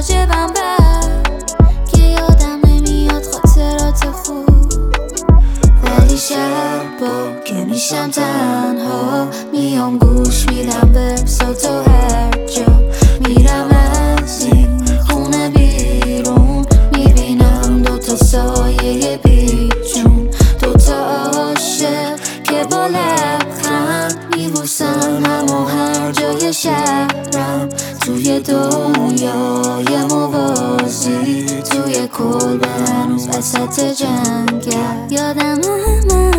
راجبم بد که یادم نمیاد خاطرات خوب، ولی شبا که میشم تنها میام گوش میدم به صوت و هر جا میرم از این خونه بیرون میبینم دوتا سایه بیجون، دوتا عاشق که با لبخند میبوسن همو هر جای شهرم، توی دنیای موازی توی کلبه هنوز وسط جنگل. یادم من